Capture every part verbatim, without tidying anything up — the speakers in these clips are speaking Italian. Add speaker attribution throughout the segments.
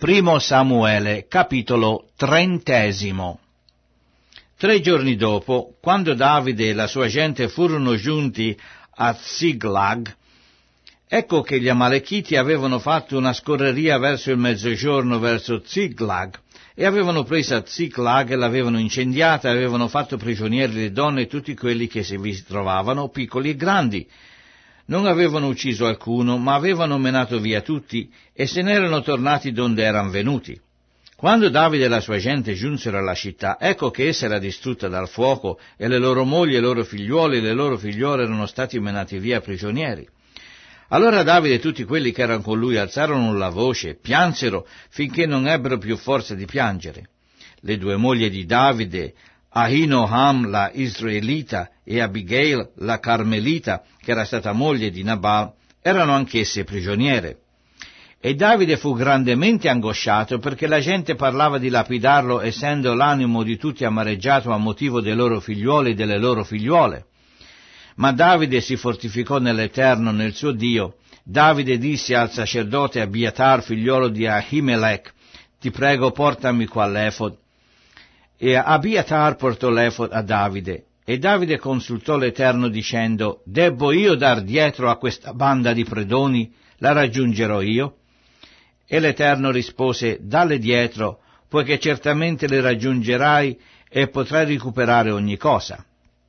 Speaker 1: Primo Samuele, capitolo trentesimo. Tre giorni dopo, quando Davide e la sua gente furono giunti a Ziklag, ecco che gli Amalechiti avevano fatto una scorreria verso il mezzogiorno, verso Ziklag, e avevano preso Ziklag e l'avevano incendiata, e avevano fatto prigionieri le donne e tutti quelli che vi trovavano, piccoli e grandi. Non avevano ucciso alcuno, ma avevano menato via tutti, e se n'erano tornati donde erano venuti. Quando Davide e la sua gente giunsero alla città, ecco che essa era distrutta dal fuoco, e le loro mogli e i loro figliuoli e le loro figliuole erano stati menati via prigionieri. Allora Davide e tutti quelli che erano con lui alzarono la voce, piansero finché non ebbero più forza di piangere. Le due mogli di Davide, Ahinoam la Israelita e Abigail la Carmelita, che era stata moglie di Nabal, erano anch'esse prigioniere. E Davide fu grandemente angosciato perché la gente parlava di lapidarlo, essendo l'animo di tutti amareggiato a motivo dei loro figliuoli e delle loro figliuole. Ma Davide si fortificò nell'Eterno, nel suo Dio. Davide disse al sacerdote Abiatar, figliolo di Ahimelech: ti prego, portami qua l'efod. E Abiatar portò l'efod a Davide. E Davide consultò l'Eterno dicendo: debbo io dar dietro a questa banda di predoni? La raggiungerò io? E l'Eterno rispose: dalle dietro, poiché certamente le raggiungerai e potrai recuperare ogni cosa.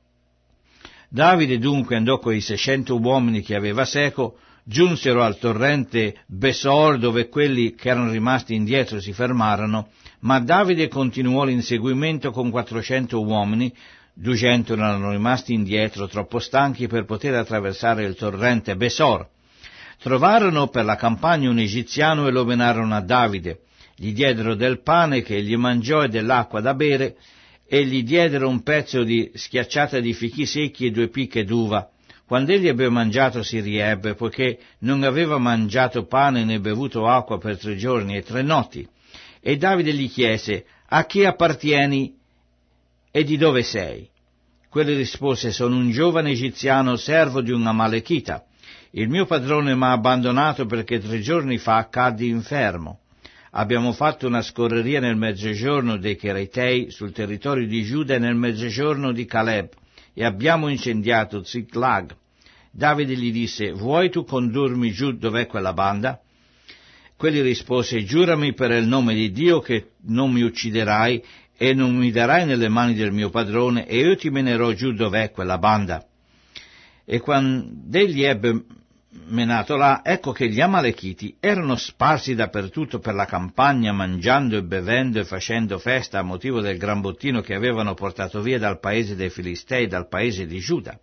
Speaker 1: Davide dunque andò coi seicento uomini che aveva seco, giunsero al torrente Besor, dove quelli che erano rimasti indietro si fermarono, ma Davide continuò l'inseguimento con quattrocento uomini. Duecento erano rimasti indietro, troppo stanchi per poter attraversare il torrente Besor. Trovarono per la campagna un egiziano e lo menarono a Davide. Gli diedero del pane che egli mangiò e dell'acqua da bere, e gli diedero un pezzo di schiacciata di fichi secchi e due picche d'uva. Quando egli ebbe mangiato si riebbe, poiché non aveva mangiato pane né bevuto acqua per tre giorni e tre notti. E Davide gli chiese: a chi appartieni e di dove sei? Quelli rispose: sono un giovane egiziano, servo di un Amalechita. Il mio padrone m'ha abbandonato perché tre giorni fa caddi infermo. Abbiamo fatto una scorreria nel mezzogiorno dei Cheretei sul territorio di Giuda e nel mezzogiorno di Caleb, e abbiamo incendiato Ziklag. Davide gli disse: vuoi tu condurmi giù dov'è quella banda? Quelli rispose: giurami per il nome di Dio che non mi ucciderai e non mi darai nelle mani del mio padrone, e io ti menerò giù dov'è quella banda. E quando egli ebbe menato là, ecco che gli Amalechiti erano sparsi dappertutto per la campagna, mangiando e bevendo e facendo festa a motivo del gran bottino che avevano portato via dal paese dei Filistei, dal paese di Giuda.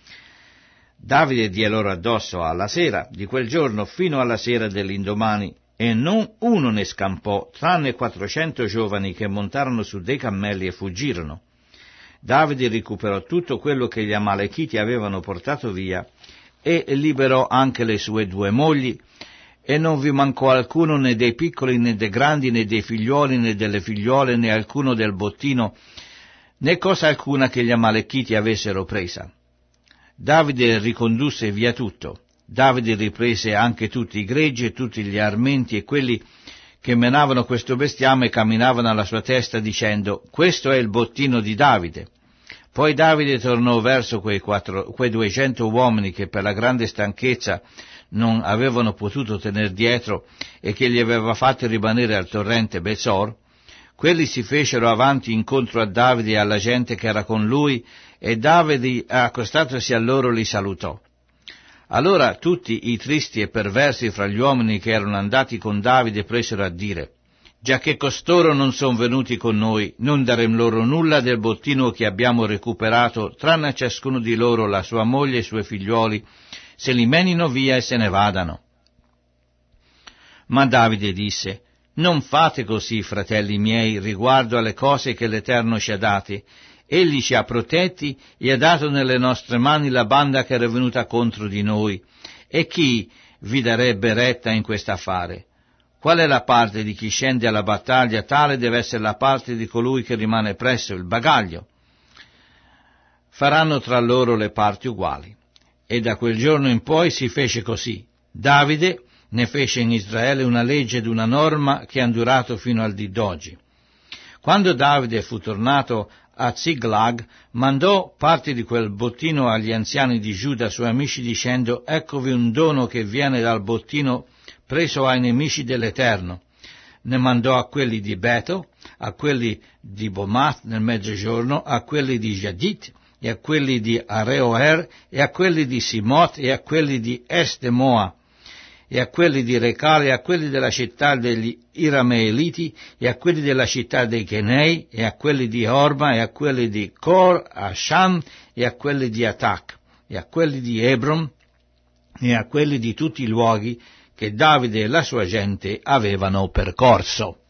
Speaker 1: Davide diè loro addosso alla sera di quel giorno fino alla sera dell'indomani, e non uno ne scampò, tranne quattrocento giovani che montarono su dei cammelli e fuggirono. Davide recuperò tutto quello che gli Amalechiti avevano portato via, e liberò anche le sue due mogli, e non vi mancò alcuno, né dei piccoli né dei grandi, né dei figlioli né delle figliole, né alcuno del bottino, né cosa alcuna che gli Amalechiti avessero presa. Davide ricondusse via tutto. Davide riprese anche tutti i greggi e tutti gli armenti e quelli che menavano questo bestiame camminavano alla sua testa dicendo: questo è il bottino di Davide. Poi Davide tornò verso quei, quattro, quei duecento uomini che per la grande stanchezza non avevano potuto tener dietro e che gli aveva fatti rimanere al torrente Besor. Quelli si fecero avanti incontro a Davide e alla gente che era con lui, e Davide, accostatosi a loro, li salutò. Allora tutti i tristi e perversi fra gli uomini che erano andati con Davide presero a dire: giacché costoro non sono venuti con noi, non darem loro nulla del bottino che abbiamo recuperato, tranne a ciascuno di loro la sua moglie e i suoi figliuoli, se li menino via e se ne vadano. Ma Davide disse: non fate così, fratelli miei, riguardo alle cose che l'Eterno ci ha date. Egli ci ha protetti e ha dato nelle nostre mani la banda che era venuta contro di noi. E chi vi darebbe retta in quest'affare? Qual è la parte di chi scende alla battaglia? Tale deve essere la parte di colui che rimane presso il bagaglio. Faranno tra loro le parti uguali. E da quel giorno in poi si fece così. Davide ne fece in Israele una legge ed una norma che han durato fino al dì d'oggi. Quando Davide fu tornato a Ziklag, mandò parte di quel bottino agli anziani di Giuda, suoi amici, dicendo: «Eccovi un dono che viene dal bottino preso ai nemici dell'Eterno». Ne mandò a quelli di Beto, a quelli di Bomath nel mezzogiorno, a quelli di Jadit, e a quelli di Areoer, e a quelli di Simot, e a quelli di Estemoa, e a quelli di Recale, e a quelli della città degli Irameeliti, e a quelli della città dei Chenei, e a quelli di Orma, e a quelli di Cor, a Sham, e a quelli di Atac, e a quelli di Hebron, e a quelli di tutti i luoghi che Davide e la sua gente avevano percorso.